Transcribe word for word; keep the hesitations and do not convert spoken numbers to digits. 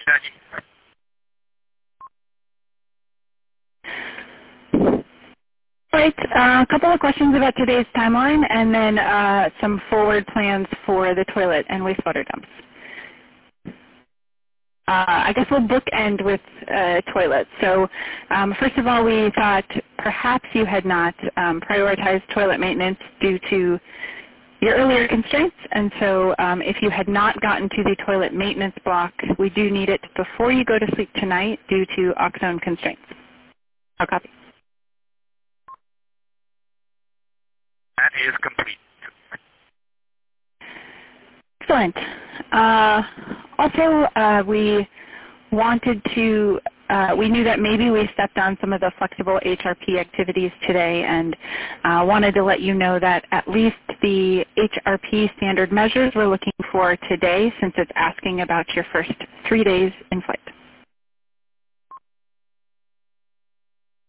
Right, uh, a couple of questions about today's timeline, and then uh, some forward plans for the toilet and wastewater dumps. Uh, I guess we'll bookend with uh, toilets. So um, first of all, we thought perhaps you had not um, prioritized toilet maintenance due to your earlier constraints. And so um, if you had not gotten to the toilet maintenance block, we do need it before you go to sleep tonight due to Oxone constraints. I'll copy. That is complete. Excellent. Uh, also, uh, we wanted to, uh, we knew that maybe we stepped on some of the flexible H R P activities today, and uh, wanted to let you know that at least the H R P standard measures we're looking for today, since it's asking about your first three days in flight.